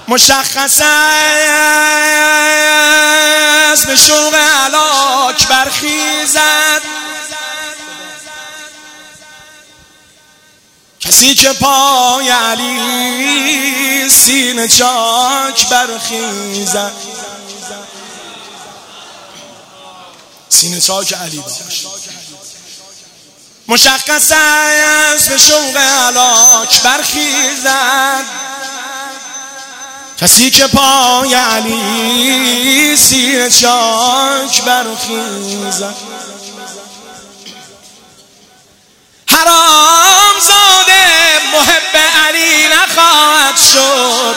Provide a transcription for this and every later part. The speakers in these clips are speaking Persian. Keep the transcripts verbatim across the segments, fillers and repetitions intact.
مشخص است به شوق هلاک برخیزد کسی که پای علی سینه چاک برخیزد. سینه چاک علی باش. مشخص است به شوق هلاک برخیزد کسی که پای علی سینه چاک برخیزد. حرام زاده محب علی نخواهد شد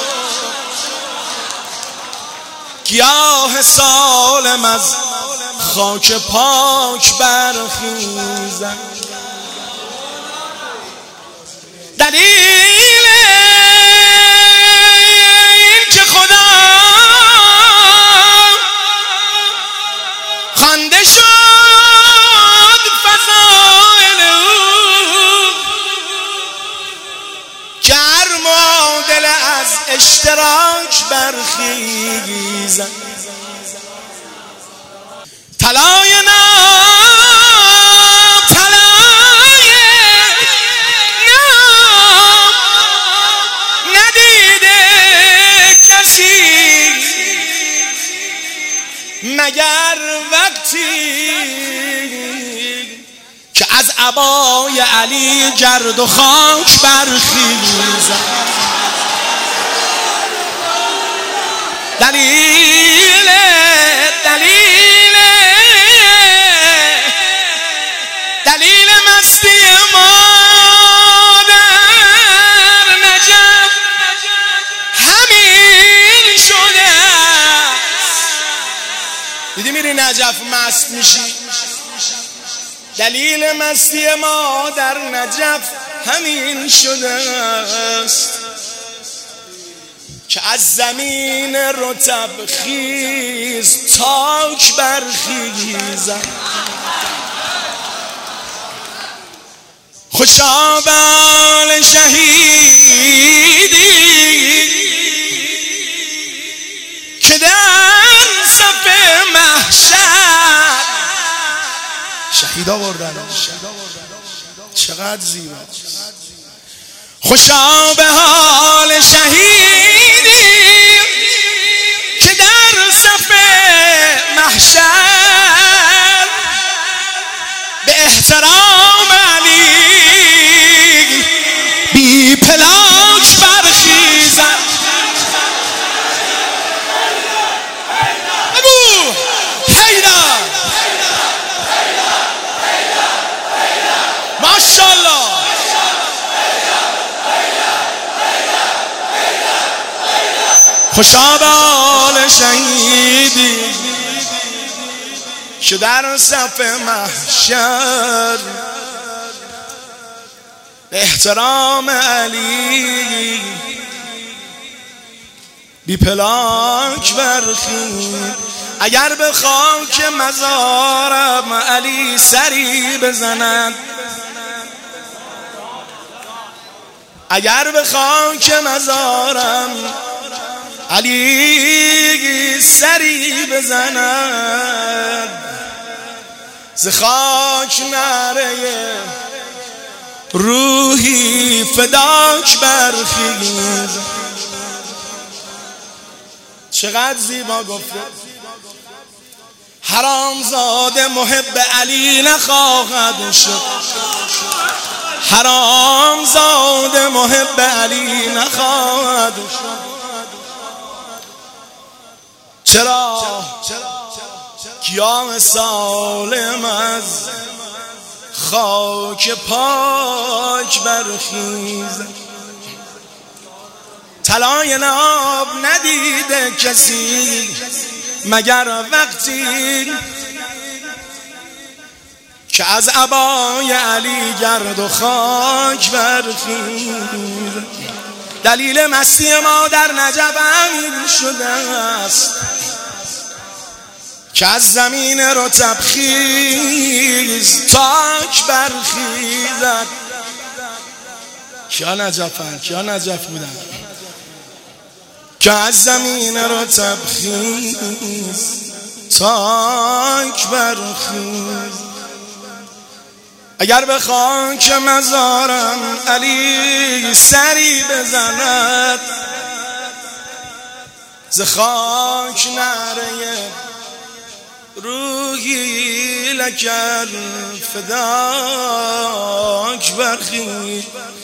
گیاه سالم از خاک پاک برخیزد. دلیل این که خدا خوانده شد فضائل او گرم و دل از اشتراک برخیزد. طلای نام طلای نام ندیده کسی مگر وقتی که از عبای علی گرد و خاک برخیزد. دلیل دلیل دلیل مستی ما در نجف همین شده است. دیدی میری نجف مست میشی؟ دلیل مستی ما در نجف همین شده است که از زمین رطب خیز تاک برخیزد. خوشا بال شهیدی که در صف محشر شهیدا بردن. چقدر زیباست. خوشا به حال شهیدی که در صف محشر به احترام علی بی پلاک برخیزد. ابو حیدر ماشاءالله. خوشا به حال شهیدی که در صف محشر به احترام علی بی پلاک برخیزد. اگر به خاک مزارم علی سری بزند، اگر به خاک مزارم علی سری بزند، ز خاک نره روحی فداک برخیز. چقدر زیبا گفته. حرامزاده محب علی نخواهد شد، حرامزاده محب علی نخواهد شد. چرا؟ گیاه سالم از خاک پاک برخیز. طلای ناب ندیده کسی مگر وقتی که از عبای علی گرد و خاک برخیز. دلیل مستی ما در نجف همین شده است که از زمین رطب خیز تاک برخیزد. کیا نجفن؟ کیا نجف بودن؟ که از زمین رو تبخیز تاک برخیز. اگر به خاک مزارم علی سری بزند، ز خاک نعره روحی لکل فداک برخیز.